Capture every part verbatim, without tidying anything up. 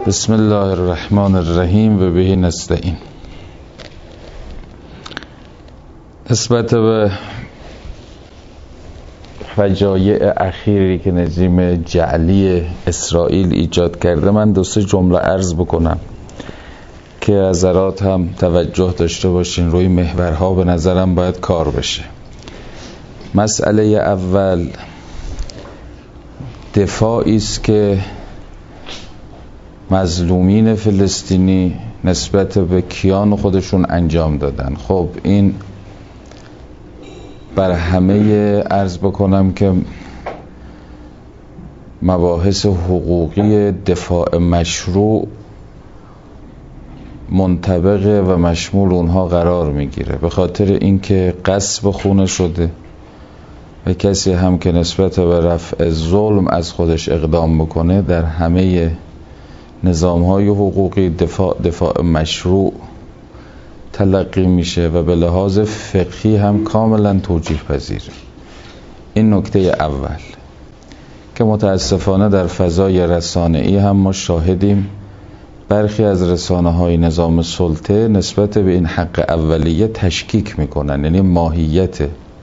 بسم الله الرحمن الرحیم و به نستعین. نسبت به فجایع اخیری که رژیم جعلی اسرائیل ایجاد کرده، من دو سه جمله عرض بکنم که حضرات هم توجه داشته باشین. روی محورها به نظرم باید کار بشه. مسئله اول دفاعی است که مظلومین فلسطینی نسبت به کیان خودشون انجام دادن. خب این بر همه عرض بکنم که مباحث حقوقی دفاع مشروع منطبق و مشمول اونها قرار میگیره، به خاطر اینکه غصب خونه شده و کسی هم که نسبت به رفع ظلم از خودش اقدام بکنه در همه نظام‌های حقوقی دفاع دفاع مشروع تلقی میشه و به لحاظ فقهی هم کاملا توجیه پذیره. این نکته اول که متاسفانه در فضای رسانه‌ای هم ما شاهدیم برخی از رسانه‌های نظام سلطه نسبت به این حق اولیه تشکیک میکنن، یعنی ماهیت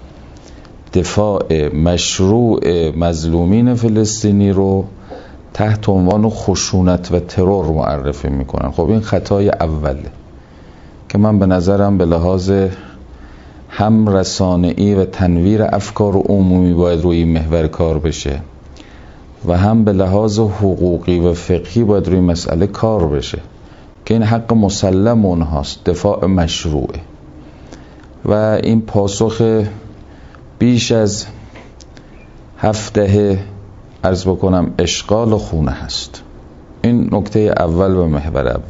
دفاع مشروع مظلومین فلسطینی رو تحت عنوان خشونت و ترور معرفی میکنن. خب این خطای اوله که من به نظرم به لحاظ هم رسانه‌ای و تنویر افکار عمومی باید روی این محور کار بشه و هم به لحاظ حقوقی و فقهی باید روی مسئله کار بشه که این حق مسلم اونهاست، دفاع مشروعه و این پاسخ بیش از هفت دهه عرض بکنم اشغال خونه هست. این نکته اول و محور اول.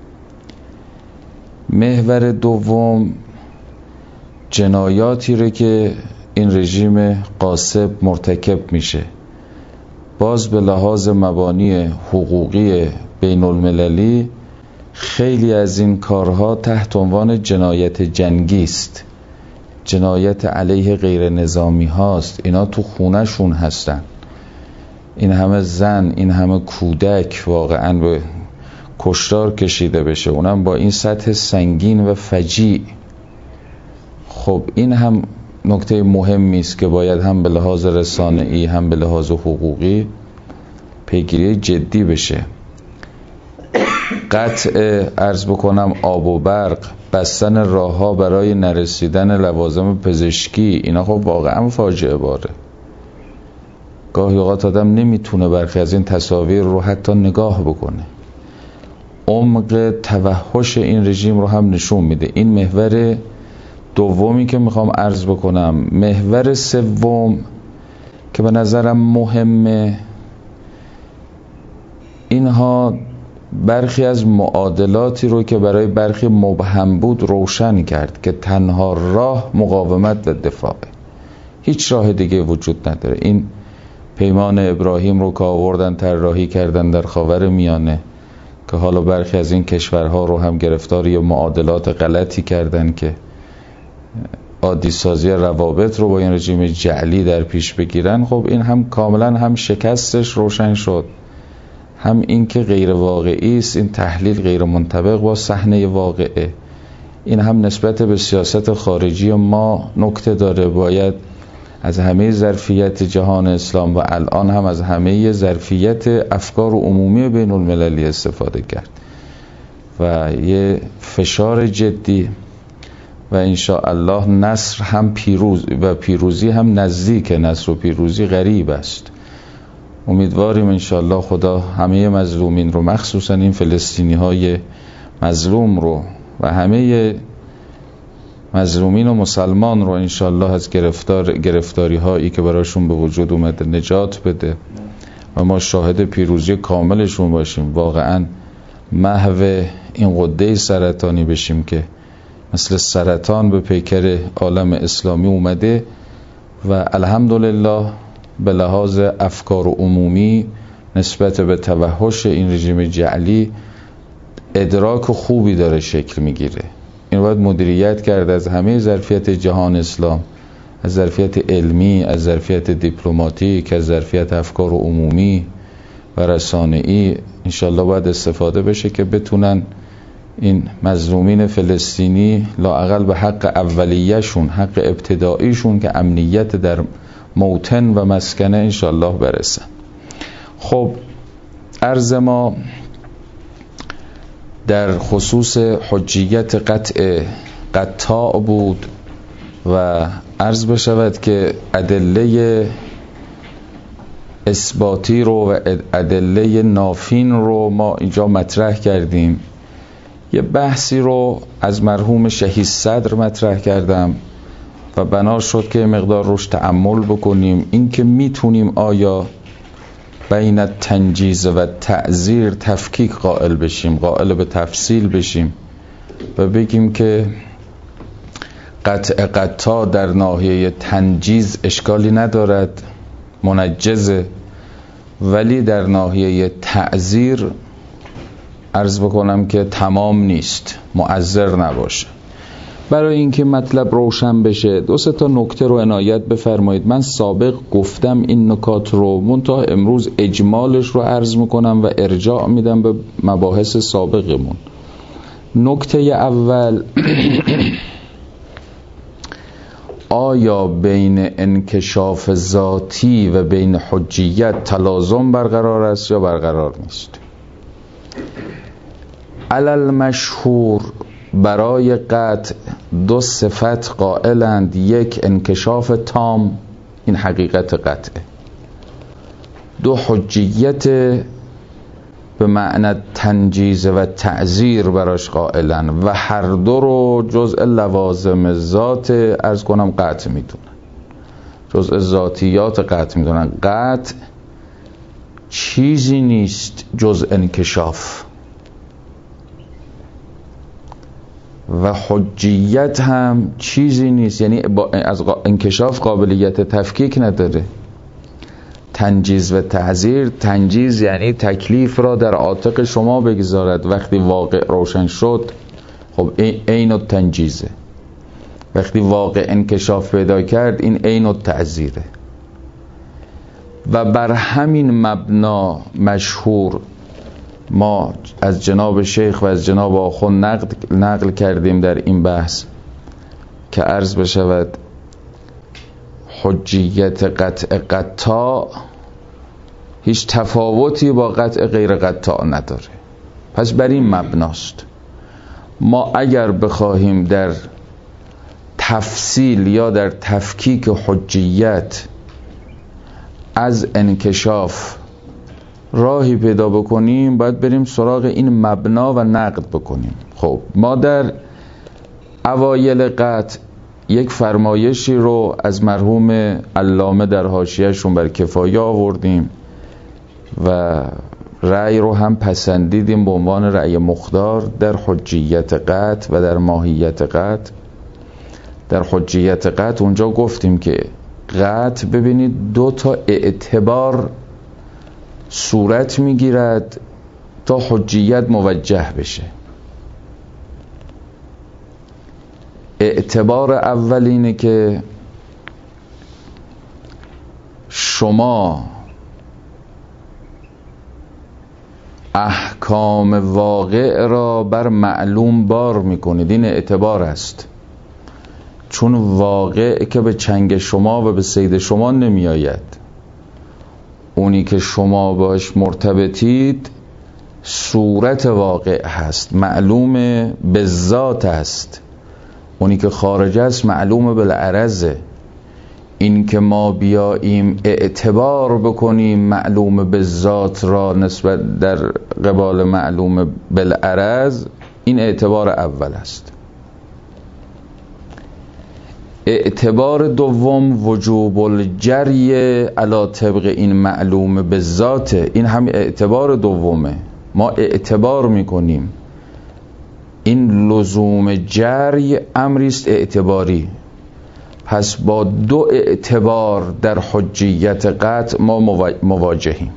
محور دوم جنایاتی رو که این رژیم غاصب مرتکب میشه، باز به لحاظ مبانی حقوقی بین المللی خیلی از این کارها تحت عنوان جنایت جنگی است، جنایت علیه غیر نظامی هاست. اینا تو خونه شون هستن، این همه زن، این همه کودک واقعا به کشتار کشیده بشه، اونم با این سطح سنگین و فجیع. خب این هم نکته مهمی است که باید هم به لحاظ رسانه‌ای هم به لحاظ حقوقی پیگیری جدی بشه. قطع عرض بکنم آب و برق، بستن راه‌ها برای نرسیدن لوازم پزشکی، اینا خب واقعا فاجعه باره. گاهی اوقات آدم نمیتونه برخی از این تصاویر رو حتی نگاه بکنه. عمق توحش این رژیم رو هم نشون میده. این محور دومی که میخوام عرض بکنم. محور سوم که به نظرم مهمه، اینها برخی از معادلاتی رو که برای برخی مبهم بود روشن کرد که تنها راه مقاومت و دفاع، هیچ راه دیگه وجود نداره. این پیمان ابراهیم رو که آوردن طراحی کردن در خاور میانه که حالا برخی از این کشورها رو هم گرفتاری معادلات غلطی کردن که عادی سازی روابط رو با این رژیم جعلی در پیش بگیرن. خب این هم کاملا هم شکستش روشن شد، هم این که غیر واقعی است، این تحلیل غیر منطبق با صحنه واقعه. این هم نسبت به سیاست خارجی ما نکته داره، باید از همه ظرفیت جهان اسلام و الان هم از همه ظرفیت افکار عمومی بین المللی استفاده کرد و یه فشار جدی و انشاءالله نصر هم پیروز و پیروزی هم نزدیک، نصر و پیروزی غریب است. امیدواریم انشاءالله خدا همه مظلومین رو، مخصوصا این فلسطینی های مظلوم رو و همه مظلومین و مسلمان رو انشاءالله از گرفتار گرفتاری هایی که براشون به وجود اومده نجات بده و ما شاهد پیروزی کاملشون باشیم، واقعا محو این غده سرطانی بشیم که مثل سرطان به پیکر عالم اسلامی اومده و الحمدلله به لحاظ افکار عمومی نسبت به توحش این رژیم جعلی ادراک خوبی داره شکل میگیره. این باید مدیریت کرد از همه ظرفیت جهان اسلام، از ظرفیت علمی، از ظرفیت دیپلماتیک، از ظرفیت افکار عمومی و رسانه‌ای انشالله باید استفاده بشه که بتونن این مظلومین فلسطینی لااقل به حق اولیه‌شون، حق ابتداییشون که امنیت در موطن و مسکنه انشالله برسن. خب عرض ما در خصوص حجیت قطع قطاع بود و عرض بشود که ادله اثباتی رو و ادله نافین رو ما اینجا مطرح کردیم. یه بحثی رو از مرحوم شهید صدر مطرح کردم و بنا شد که مقدار روش تأمل بکنیم، این که میتونیم آیا بین تنجیز و تعزیر تفکیک قائل بشیم، قائل به تفصیل بشیم و بگیم که قطع قطاع در ناحیه تنجیز اشکالی ندارد، منجزه، ولی در ناحیه تعزیر عرض بکنم که تمام نیست، مؤثر نباشه. برای اینکه مطلب روشن بشه دو سه تا نکته رو عنایت بفرمایید. من سابق گفتم این نکات رو، منتها امروز اجمالش رو عرض میکنم و ارجاع میدم به مباحث سابقمون. نکته اول آیا بین انکشاف ذاتی و بین حجیت تلازم برقرار است یا برقرار نیست؟ علل مشهور برای قطع دو صفت قائلند، یک انکشاف تام، این حقیقت قطعه، دو حجیت به معنی تنجیز و تعزیر براش قائلند و هر دو رو جزء لوازم ذات عرض کنم قطع میدونن، جزء ذاتیات قطع میدونن. قطع چیزی نیست جز انکشاف و حجیت هم چیزی نیست، یعنی از انکشاف قابلیت تفکیک نداره. تنجیز و تعزیر، تنجیز یعنی تکلیف را در عاتق شما بگذارد، وقتی واقع روشن شد خب عین التنجیزه، وقتی واقع انکشاف پیدا کرد این عین التعزیره. و بر همین مبنا مشهور ما از جناب شیخ و از جناب آخوند نقل, نقل کردیم در این بحث که عرض بشود حجیت قطع قطاع هیچ تفاوتی با قطع غیر قطاع نداره. پس بر این مبناست ما اگر بخواهیم در تفصیل یا در تفکیک حجیت از انکشاف راهی پیدا بکنیم باید بریم سراغ این مبنا و نقد بکنیم. خب ما در اوایل قطع یک فرمایشی رو از مرحوم علامه در حاشیه‌شون بر کفایه آوردیم و رأی رو هم پسندیدیم به عنوان رأی مختار در حجیت قطع و در ماهیت قطع. در حجیت قطع اونجا گفتیم که قطع ببینید دو تا اعتبار صورت میگیرد تا حجیت موجه بشه. اعتبار اول اینه که شما احکام واقع را بر معلوم بار میکنید، این اعتبار است، چون واقع که به چنگ شما و به صید شما نمی آید، اونی که شما باش مرتبطید صورت واقع هست، معلوم به ذات است، اونی که خارج است معلوم بالعرضه. این که ما بیاییم اعتبار بکنیم معلوم به ذات را نسبت در قبال معلوم بالعرض، این اعتبار اول است. اعتبار دوم وجوب الجری علی طبق این معلوم به ذات، این هم اعتبار دومه. ما اعتبار میکنیم، این لزوم جری امری است اعتباری. پس با دو اعتبار در حجیت قطع ما مواجهیم.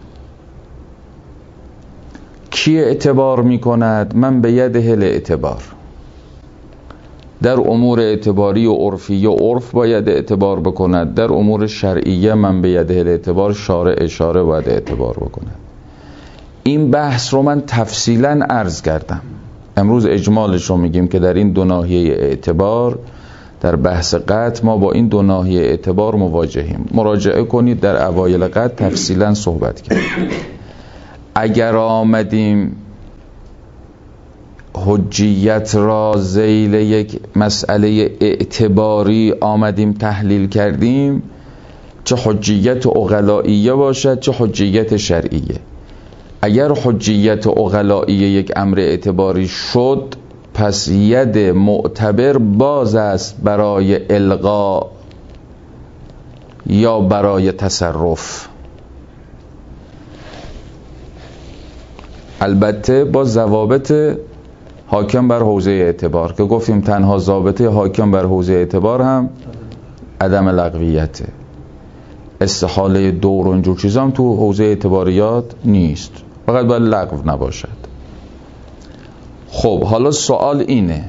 کی اعتبار میکند؟ من به یده الاعتبار. در امور اعتباری و عرفی و عرف باید اعتبار بکند، در امور شرعیه من به یده الاعتبار، شارع اشاره باید اعتبار بکند. این بحث رو من تفصیلا عرض کردم. امروز اجمالش رو میگیم که در این دو ناحیه اعتبار، در بحث قطع ما با این دو ناحیه اعتبار مواجهیم. مراجعه کنید، در اوایل قطع تفصیلا صحبت کردیم. اگر آمدیم حجیت را ذیل یک مسئله اعتباری آمدیم تحلیل کردیم، چه حجیت عقلائیه باشد چه حجیت شرعیه. اگر حجیت عقلائیه یک امر اعتباری شد، پس ید معتبر باز است برای الغا یا برای تصرف، البته با ضوابط حاکم بر حوزه اعتبار که گفتیم تنها ضابطه حاکم بر حوزه اعتبار هم عدم لغویته. استحاله دور و اینجور چیزا هم تو حوزه اعتباریات نیست، فقط باید لغو نباشد. خب حالا سوال اینه،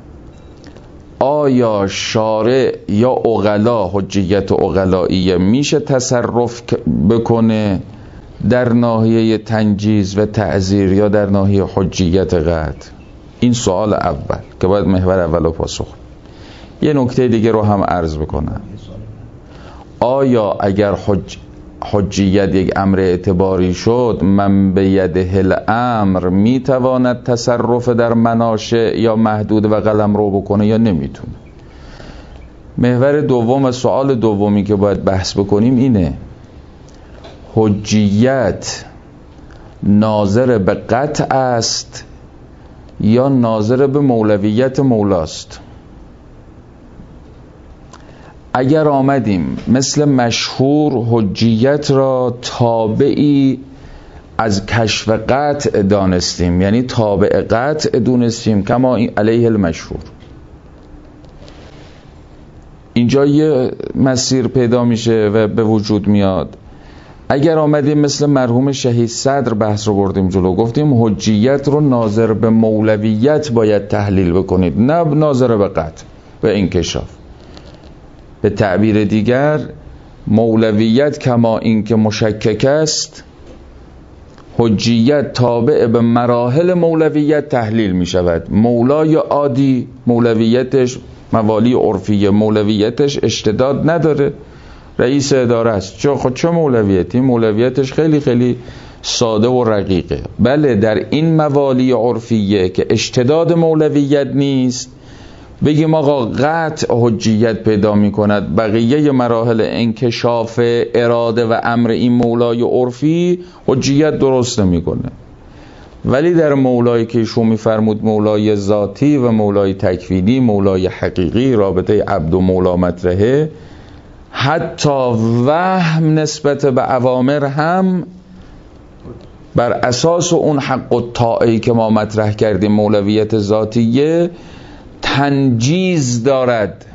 آیا شارع یا عقلا، حجیت عقلائیه میشه تصرف بکنه در ناحیه تنجیز و تعزیر یا در ناحیه حجیت قطع؟ این سوال اول که باید محور اول رو پاسخ. یه نکته دیگه رو هم عرض بکنم، آیا اگر حج حجیت یک امر اعتباری شد، من به یده الامر میتواند تصرف در مناشع یا محدود و قلم رو بکنه یا نمیتونه؟ محور دوم، سوال دومی که باید بحث بکنیم اینه، حجیت ناظر به قطع است یا ناظر به مولویت مولاست؟ اگر آمدیم مثل مشهور حجیت را تابعی از کشف قطع دانستیم، یعنی تابع قطع دونستیم کما علیه المشهور، اینجا یه مسیر پیدا میشه و به وجود میاد. اگر آمدیم مثل مرحوم شهید صدر بحث رو بردیم جلو، گفتیم حجیت رو ناظر به مولویت باید تحلیل بکنید، نه ناظر به قطع و انکشاف. به تعبیر دیگر، مولویت کما این که مشکک است، حجیت تابع به مراحل مولویت تحلیل می شود. مولای عادی مولویتش موالی عرفیه، مولویتش اشتداد نداره، رئیس اداره است، چه خود چه مولویتی؟ مولویتش خیلی خیلی ساده و رقیقه. بله، در این موالی عرفیه که اشتداد مولویت نیست، بگیم آقا قطع حجیت پیدا می کند، بقیه مراحل انکشاف اراده و امر این مولای عرفی حجیت درست نمی کنه. ولی در مولایی که شما می فرمود مولای ذاتی و مولای تکوینی، مولای حقیقی، رابطه عبد و مولا مطرحه، حتی وهم نسبت به اوامر هم بر اساس اون حق و طاعه‌ای که ما مطرح کردیم مولویت ذاتیه تنجیز دارد.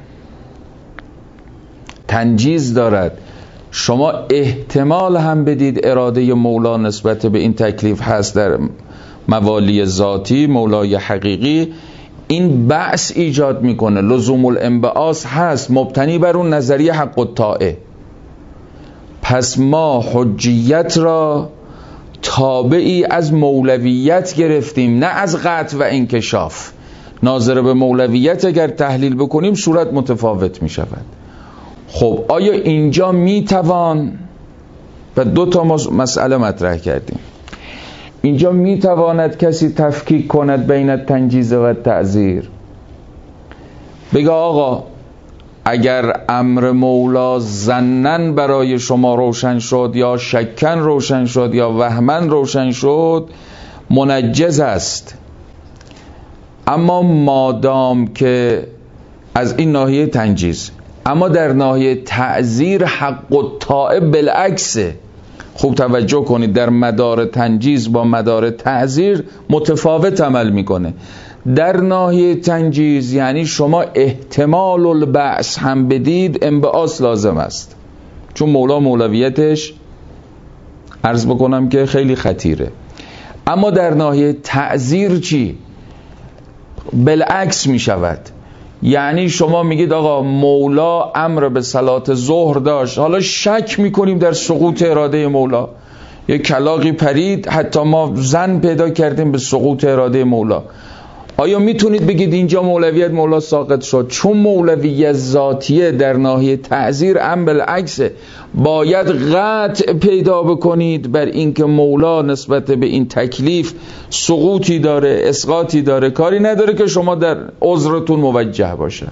تنجیز دارد. شما احتمال هم بدید اراده مولا نسبت به این تکلیف هست در موالی ذاتی، مولای حقیقی، این بحث ایجاد میکنه، لزوم الانبعاث هست، مبتنی بر اون نظریه حق و طاعه. پس ما حجیت را تابعی از مولویت گرفتیم، نه از قطع و انکشاف. ناظر به مولویت اگر تحلیل بکنیم صورت متفاوت می شود. خب آیا اینجا می توان، و دو تا مسئله مطرح کردیم، اینجا می تواند کسی تفکیک کند بین تنجیز و تعزیر؟ بگه آقا اگر امر مولا ظنن برای شما روشن شد یا شکن روشن شد یا وهمن روشن شد، منجز است. اما مادام که از این ناحیه تنجیز، اما در ناحیه تعزیر حق و طاعه بالعکسه. خوب توجه کنید، در مدار تنجیز با مدار تعزیر متفاوت عمل میکنه. در ناحیه تنجیز یعنی شما احتمال البعث هم بدید، انبعاث لازم است، چون مولا مولویتش عرض بکنم که خیلی خطیره. اما در ناحیه تعزیر چی؟ بالعکس می شود. یعنی شما میگید آقا مولا امر به صلات ظهر داشت، حالا شک میکنیم در سقوط اراده مولا، یه کلاغی پرید، حتی ما زن پیدا کردیم به سقوط اراده مولا. آیا میتونید بگید اینجا مولویت مولا ساقط شد؟ چون مولویت ذاتیه در ناحیه تعزیر ام بالعکسه. باید قطع پیدا بکنید بر اینکه مولا نسبت به این تکلیف سقوطی داره، اسقاطی داره، کاری نداره که شما در عذرتون موجه باشه.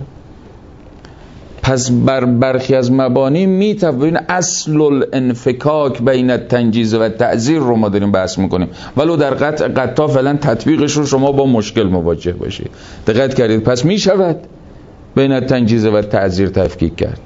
پس بر برخی از مبانی میتوانید اصل الانفکاک بین التنجیز و تعزیر رو ما داریم بحث میکنیم، ولو در قطع قطع فعلا تطبیقش رو شما با مشکل مواجه باشید. دقت کردید؟ پس میشود بین التنجیز و تعزیر تفکیک کرد.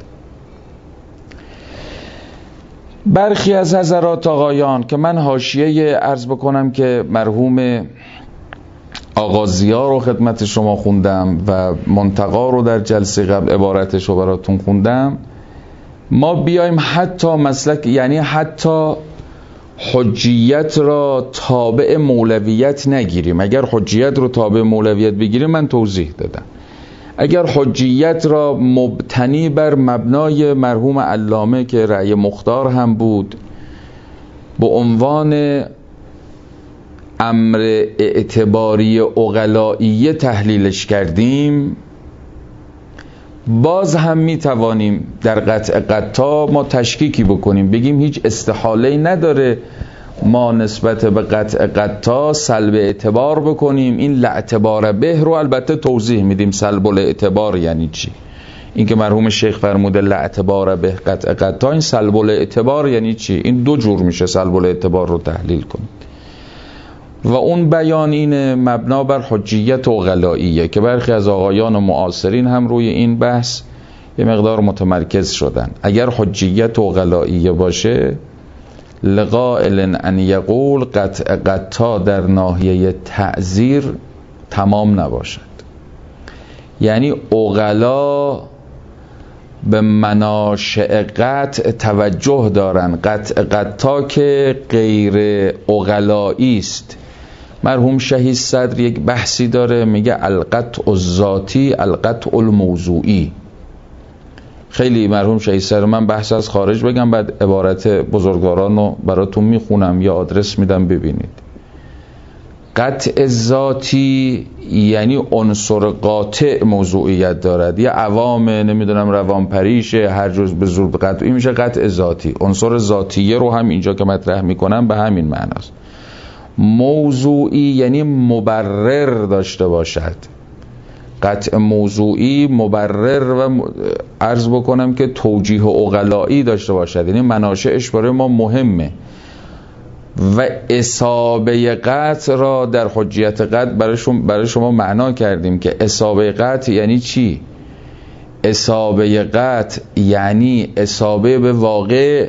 برخی از حضرات آقایان که من حاشیه عرض بکنم که مرحوم آقا ضیا رو خدمت شما خوندم و منتقا رو در جلسه قبل عبارتش رو براتون خوندم، ما بیایم حتی مسلک، یعنی حتی حجیت را تابع مولویت نگیریم. اگر حجیت رو تابع مولویت بگیریم، من توضیح دادم، اگر حجیت را مبتنی بر مبنای مرحوم علامه که رأی مختار هم بود به عنوان امر اعتباری عقلائیه تحلیلش کردیم، باز هم می توانیم در قطع قطع ما تشکیکی بکنیم، بگیم هیچ استحاله‌ای نداره ما نسبت به قطع قطع سلب اعتبار بکنیم. این لاعتبار به رو البته توضیح میدیم سلب الاعتبار یعنی چی. این که مرحوم شیخ فرموده لاعتبار به قطع قطع، این سلب الاعتبار یعنی چی؟ این دو جور میشه سلب الاعتبار رو تحلیل کنید. و اون بیان این مبنا بر حجیت عقلائیه که برخی از آقایان و معاصرین هم روی این بحث یه مقدار متمرکز شدن. اگر حجیت عقلائیه باشه، لقائل ان یقول قطع قطع در ناحیه تعزیر تمام نباشد. یعنی عقلا به مناشع قطع توجه دارن، قطع قطع که غیر عقلایی است. مرحوم شهید صدر یک بحثی داره، میگه القطع الذاتی القطع الموضوعی. خیلی مرحوم شهید صدر، من بحث از خارج بگم بعد عبارت بزرگواران رو براتون میخونم یا آدرس میدم ببینید. قطع ذاتی یعنی عنصر قاطع موضوعیت دارد، یه عوام نمیدونم روانپریشه هر جز به زور قطعی میشه قطع ذاتی. عنصر ذاتیه رو هم اینجا که مطرح میکنم به همین معناست. موضوعی یعنی مبرر داشته باشد. قطع موضوعی مبرر و عرض بکنم که توجیه عقلایی داشته باشد، یعنی مناشئش برای ما مهمه. و اصابه قطع را در حجیت قطع برای شما, برای شما معنا کردیم که اصابه قطع یعنی چی؟ اصابه قطع یعنی اصابه به واقع،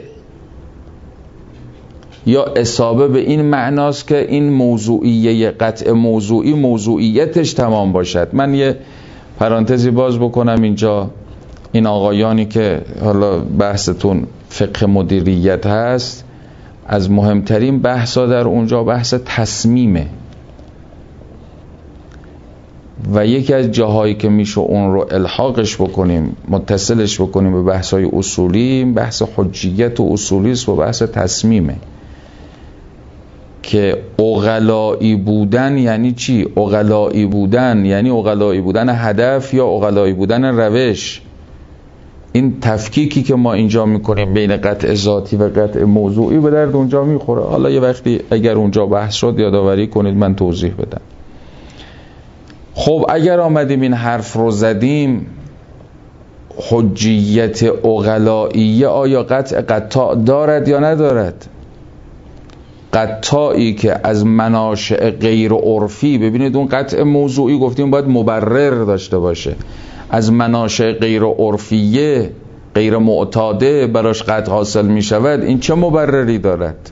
یا اصابه به این معناست که این موضوعیه قطع موضوعی موضوعیتش تمام باشد. من یه پرانتزی باز بکنم اینجا، این آقایانی که حالا بحثتون فقه مدیریت هست، از مهمترین بحثا در اونجا بحث تصمیمه و یکی از جاهایی که میشه اون رو الحاقش بکنیم، متصلش بکنیم به بحثای اصولی، بحث حجیت و اصولی است و بحث تصمیمه. که عقلایی بودن یعنی چی؟ عقلایی بودن یعنی عقلایی بودن هدف یا عقلایی بودن روش. این تفکیکی که ما اینجا میکنیم بین قطع ذاتی و قطع موضوعی به درد اونجا میخوره. حالا یه وقتی اگر اونجا بحث شد یادآوری کنید من توضیح بدم. خب اگر آمدیم این حرف رو زدیم، حجیت عقلائیه آیا قطع قطع دارد یا ندارد؟ قطعی که از مناشع غیر عرفی، ببینید اون قطع موضوعی گفتیم باید مبرر داشته باشه، از مناشع غیر عرفیه غیر معتاده براش قطع حاصل می شود، این چه مبرری دارد؟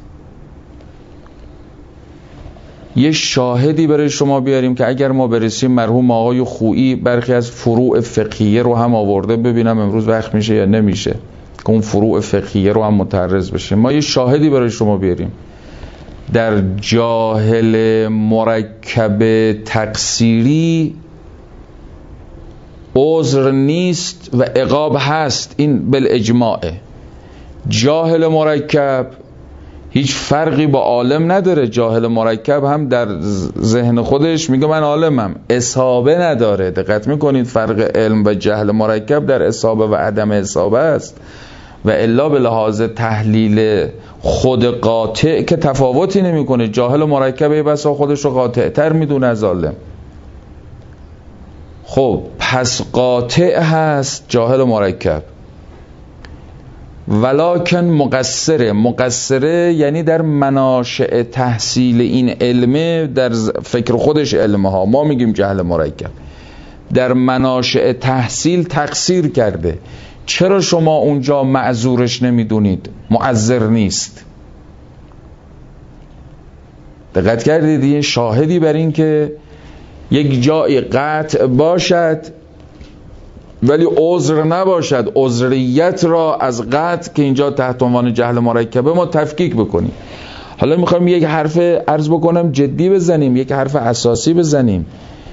یه شاهدی برای شما بیاریم که اگر ما برسیم، مرحوم آقای خویی برخی از فروع فقهیه رو هم آورده، ببینم امروز وقت میشه یا نمیشه که اون فروع فقهیه رو هم متعرض بشه. ما یه شاهدی برای شما بیاریم در جاهل مرکب تقصیری عذر نیست و عقاب هست، این بالاجماعه. جاهل مرکب هیچ فرقی با عالم نداره. جاهل مرکب هم در ذهن خودش میگه من عالمم، اصابه نداره. دقت میکنید فرق علم و جهل مرکب در اصابه و عدم اصابه است، و الا به لحاظ تحلیل خود قاطع که تفاوتی نمیکنه. جاهل مرکب بسا خودش رو قاطع تر میدونه از عالم. خب پس قاطع هست جاهل مرکب، ولکن مقصره. مقصره یعنی در مناشئ تحصیل این علمه، در فکر خودش علمه ها، ما میگیم جهل مرکب، در مناشئ تحصیل تقصیر کرده. چرا شما اونجا معذورش نمیدونید؟ معذر نیست. دقت کردید؟ یه شاهدی بر این که یک جای قطع باشد ولی عذر نباشد، عذریت را از قطع که اینجا تحت عنوان جهل مرکبه ما تفکیک بکنیم. حالا میخوایم یک حرف عرض بکنم جدی بزنیم، یک حرف اساسی بزنیم.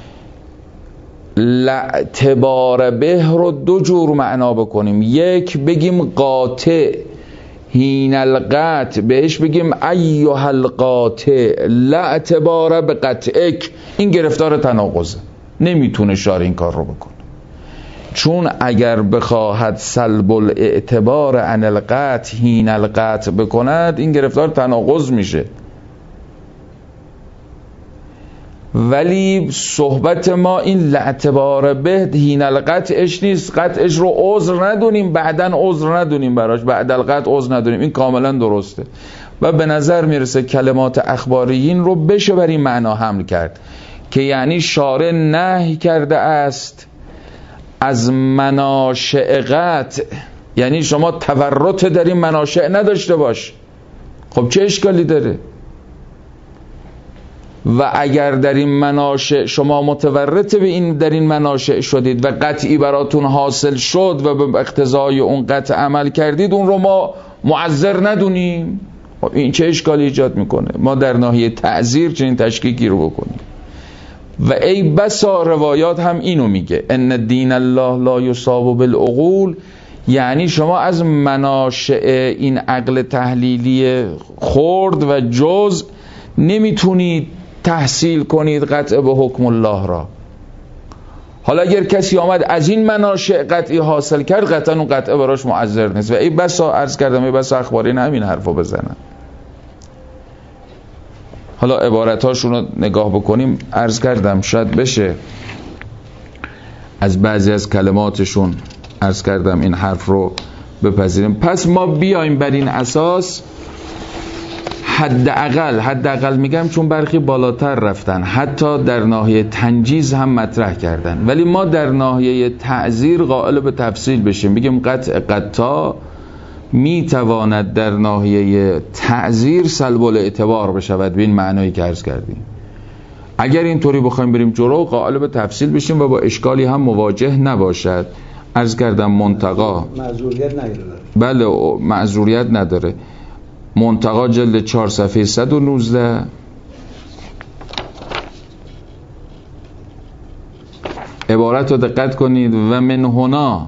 لاعتبار به رو دو جور معنا بکنیم. یک بگیم قاطع، هین القطع، بهش بگیم ایها القاطع، لاعتبار به قطعک. این گرفتار تناقضه، نمیتونه شارع این کار رو بکنه، چون اگر بخواهد سلب الاعتبار عن القطع هین القطع بکند این گرفتار تناقض میشه. ولی صحبت ما این لاعتبار به هین القطعش نیست. قطعش رو عذر ندونیم، بعدن عذر ندونیم براش، بعد القطع عذر ندونیم. این کاملا درسته و به نظر میرسه کلمات اخباریین رو بشه بر این معنا حمل کرد که یعنی شارع نهی کرده است از مناشئ قطع، یعنی شما تورط در این مناشئ نداشته باش. خب چه اشکالی داره؟ و اگر در این مناشئ شما متورط به این در این مناشئ شدید و قطعی براتون حاصل شد و به اقتضای اون قطع عمل کردید، اون رو ما معذر ندونیم؟ خب این چه اشکالی ایجاد میکنه؟ ما در ناحیه تعذیر چنین تشکیکی رو بکنیم. و ای بسا روایات هم اینو میگه، ان دین الله لا یصاب بالعقول، یعنی شما از مناشئ این عقل تحلیلی خرد و جز نمیتونید تحصیل کنید قطع به حکم الله را. حالا اگر کسی آمد از این مناشئ قطعی حاصل کرد، قطعا اون قطعه براش معذر نیست. و ای بسا عرض کردم، ای بسا اخبارین همین حرفو بزنن. حالا عبارتاشون رو نگاه بکنیم، عرض کردم شاید بشه از بعضی از کلماتشون عرض کردم این حرف رو بپذیریم. پس ما بیایم بر این اساس حداقل حداقل میگم چون برخی بالاتر رفتن، حتی در ناحیه تنجیز هم مطرح کردن، ولی ما در ناحیه تعذیر قائل به تفصیل بشیم، بگیم قطع قطع میتواند در ناحیه تعذیر سلب الاعتبار بشود به این معنایی که عرض کردیم. اگر اینطوری بخوایم بریم جلو قائل به تفصیل بشیم و با اشکالی هم مواجه نباشد. عرض کردم منتقا معذوریت نداره. بله معذوریت نداره. منتقا جلد چهار صفحه صد و نوزده عبارت رو دقت کنید. و من هنا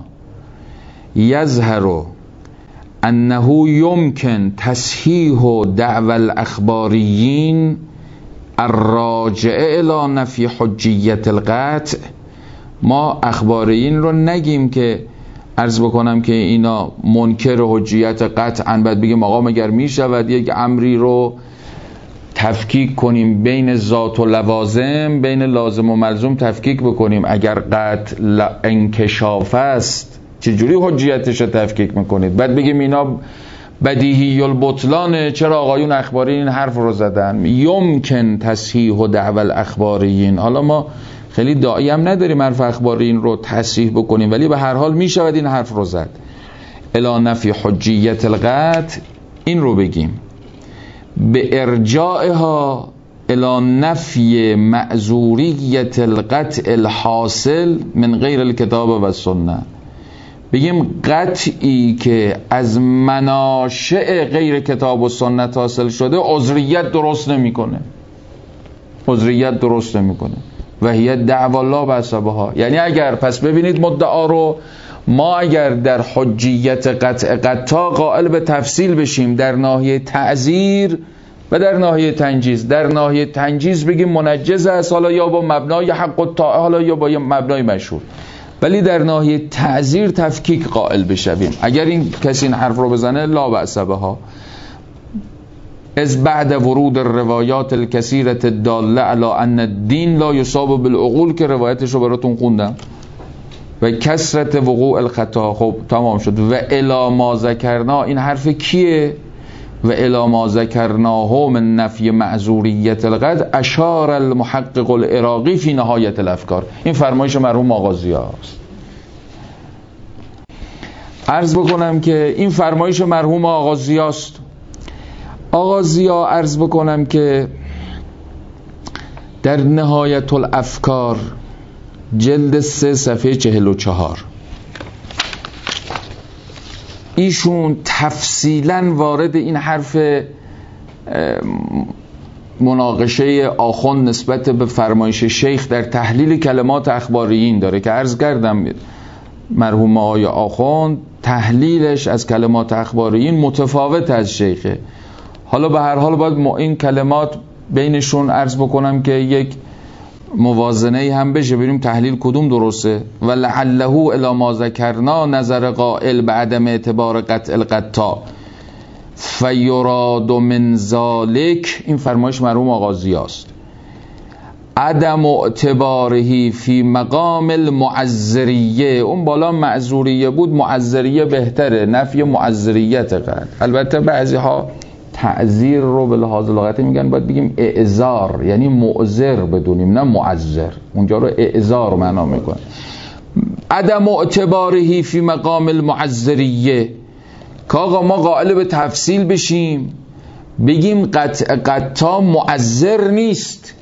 یظهر انه یمکن تصحیح دعوی الاخباریین الراجع الی نفی حجیت القطع. ما اخباریین رو نگیم که عرض بکنم که اینا منکر حجیت قطعاً، بعد بگیم آقا مگر می شود یک امری رو تفکیک کنیم بین ذات و لوازم، بین لازم و ملزوم تفکیک بکنیم؟ اگر قطع انکشاف است چجوری حجیتش رو تفکیک میکنید؟ بعد بگیم اینا بدیهی البطلانه، چرا آقایون اخباری این حرف رو زدن؟ یمکن تصحیح و دعوی الاخباریین. حالا ما خیلی داعی هم نداریم حرف اخباریین رو تصحیح بکنیم، ولی به هر حال می شود این حرف رو زد. الی نفی حجیت القطع، این رو بگیم به ارجاعها الی نفی معذوریت القطع الحاصل من غیر الکتاب و سنه. بگیم قطعی که از مناشئ غیر کتاب و سنت حاصل شده عذریت درست نمیکنه، عذریت درست نمیکنه. و هی دعوا الله بسبها. یعنی اگر پس ببینید مدعا رو ما اگر در حجیت قطع قطع قائل به تفصیل بشیم در ناحیه تعزیر و در ناحیه تنجیز، در ناحیه تنجیز بگیم منجز است، حالا یا با مبنای حق الطاعه، حالا یا با مبنای مشهور، ولی در ناحیه تعزیر تفکیک قائل بشویم. اگر این کسی این حرف رو بزنه لا بأس بها، از بعد ورود الروایات الکثیره الداله علی ان الدین لا یصاب بالعقول که روایتش رو براتون خوندم، و کثرت وقوع الخطا. خب تمام شد. و الی ما ذکرنا، این حرف کیه؟ و الی ما ذکرناه من نفی معذوریت القد اشار المحقق العراقی فی نهایت الافکار. این فرمایش مرحوم آغازی‌ها است. عرض بکنم که این فرمایش مرحوم آغازی‌ها است. آغازی‌ها عرض بکنم که در نهایت الافکار جلد سه صفحه چهل و چهار ایشون تفصیلا وارد این حرف مناقشه آخوند نسبت به فرمایش شیخ در تحلیل کلمات اخباریین داره که عرض کردم مرحوم آقای آخوند تحلیلش از کلمات اخباریین متفاوت از شیخه. حالا به هر حال باید این کلمات بینشون عرض بکنم که یک موازنه هم بشه، بریم تحلیل کدوم درسته. و لعله الی ما ذکرنا نظر قائل به عدم اعتبار قطع القطع فیراد من ذالک، این فرمایش مرحوم آغازی است، عدم اعتبارهی فی مقام المعذریه. اون بالا معذوریه بود، معذریه بهتره، نفی معذریت قد. البته بعضی ها تعذیر رو به لحاظ لغتی میگن باید بگیم اعذار، یعنی معذر بدونیم نه معذر، اونجا رو اعذار معنا میکنه. عدم اعتبارهی فی مقام المعذریه، که آقا ما قائل به تفصیل بشیم بگیم قطع قطع معذر نیست،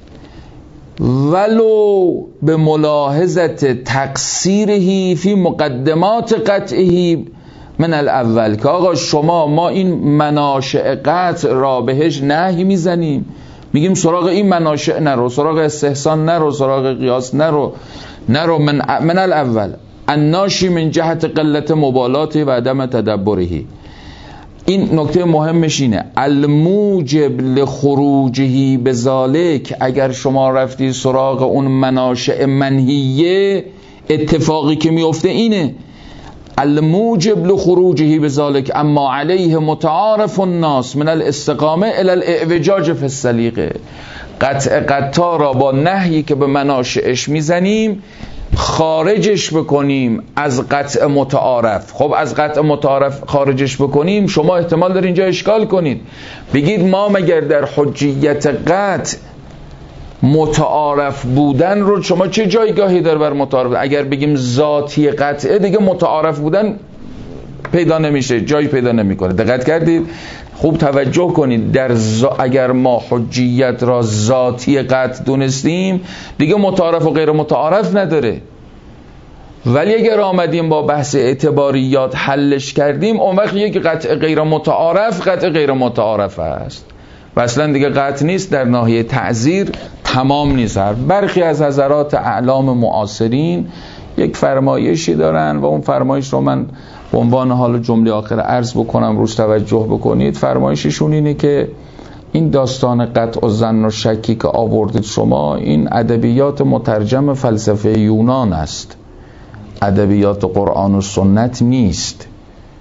ولو به ملاحظت تقصیرهی فی مقدمات قطعهی من الاول، که آقا شما ما این مناشع قطع را بهش نهی میزنیم، میگیم سراغ این مناشع نرو، سراغ استحسان نرو، سراغ قیاس نرو، نرو من, من الاول الناشی من جهت قلت مبالاتی و عدم تدبرهی. این نکته مهمش اینه، الموجب لخروجهی بذالک، اگر شما رفتی سراغ اون مناشع منهیه اتفاقی که میفته اینه، الموجب لخروجه بذلك اما علیه متعارف الناس من الاستقامه الى الاعوجاج فی السلیقه. قطع قطع را با نهی که به مناشعش میزنیم خارجش بکنیم از قطع متعارف. خب از قطع متعارف خارجش بکنیم، شما احتمال داره اینجا اشکال کنید، بگید ما مگر در حجیت قطع متعارف بودن رو شما چه جایگاهی داره بر متعارف؟ اگر بگیم ذاتی قطعه دیگه متعارف بودن پیدا نمیشه، جایی پیدا نمیکنه. دقت کردید؟ خوب توجه کنید، در ز... اگر ما حجیت را ذاتی قطع دونستیم دیگه متعارف و غیر متعارف نداره. ولی اگر آمدیم با بحث اعتباریات حلش کردیم، اون وقت یک قطع غیر متعارف قطع غیر متعارف است و اصلا دیگه قطع نیست، در ناحیه تعذیر تمام نیست. برخی از حضرات اعلام معاصرین یک فرمایشی دارن و اون فرمایش رو من به عنوان حال جمله آخر عرض بکنم، روش توجه بکنید. فرمایششون اینه که این داستان قطع و ظن و شکی که آوردید شما، این ادبیات مترجم فلسفه یونان است، ادبیات قرآن و سنت نیست.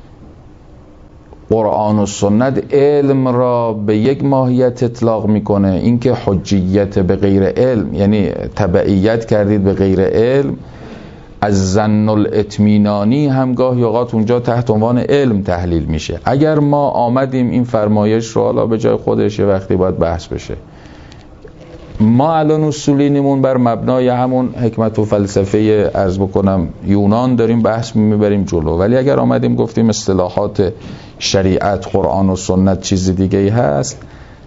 قرآن و سنت علم را به یک ماهیت اطلاق میکنه، اینکه حجیت به غیر علم، یعنی تبعیت کردید به غیر علم، از ظن الاطمینانی هم گاهی اوقات اونجا تحت عنوان علم تحلیل میشه. اگر ما آمدیم این فرمایش رو، حالا به جای خودش یه وقتی باید بحث بشه، ما الان اصولینمون بر مبنای همون حکمت و فلسفه عرض بکنم یونان داریم بحث میبریم جلو، ولی اگر آمدیم گفتیم اصطلاحات شریعت قرآن و سنت چیز دیگه ای هست،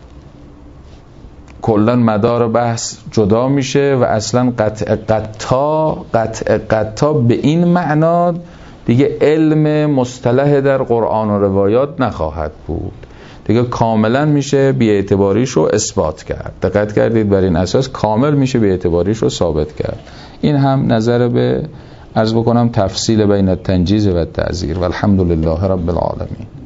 کلا مدار بحث جدا میشه و اصلا قطع قطع قطع قطع به این معنا دیگه علم مصطلح در قرآن و روایات نخواهد بود، دیگه کاملا میشه بی‌اعتباریش رو اثبات کرد. دقت کردید؟ بر این اساس کامل میشه بی‌اعتباریش رو ثابت کرد. این هم نظر به عرض بکنم تفصیل بین التنجیز و التعزیر و الحمد لله رب العالمین.